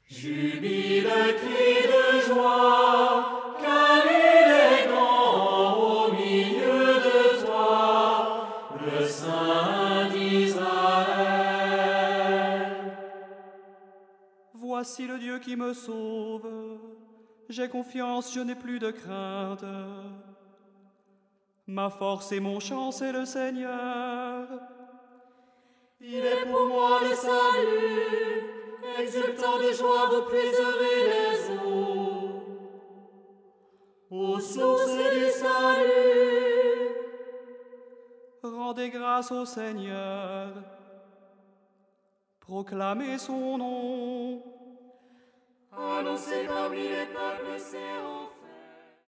Jubile, crie de joie, car il est grand au milieu de toi, le Saint d'Israël. Voici le Dieu qui me sauve. J'ai confiance, je n'ai plus de crainte. Ma force et mon chant, c'est le Seigneur. Il est pour moi le salut, exultant de joie, vous puiserez les eaux. Aux sources du salut, Rendez grâce au Seigneur. Proclamez son nom. annoncez parmi les peuples ses renforts.